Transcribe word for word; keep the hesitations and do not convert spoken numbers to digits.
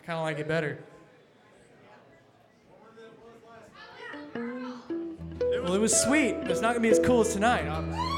kind of like it better. Well, it was sweet. It's not gonna be as cool as tonight. I'm-